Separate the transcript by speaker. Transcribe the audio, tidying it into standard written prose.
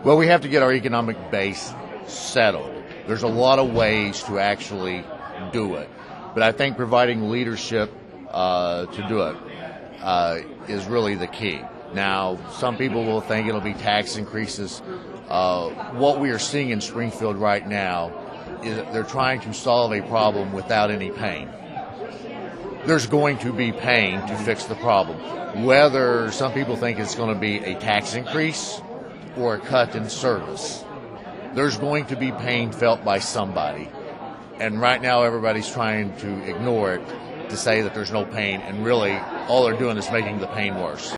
Speaker 1: Well, we have to get our economic base settled. There's a lot of ways to actually do it, but I think providing leadership to do it is really the key. Now, some people will think it'll be tax increases. What we are seeing in Springfield right now is that they're trying to solve a problem without any pain. There's going to be pain to fix the problem. Whether some people think it's going to be a tax increase or a cut in service, there's going to be pain felt by somebody. And right now everybody's trying to ignore it, to say that there's no pain, and really all they're doing is making the pain worse.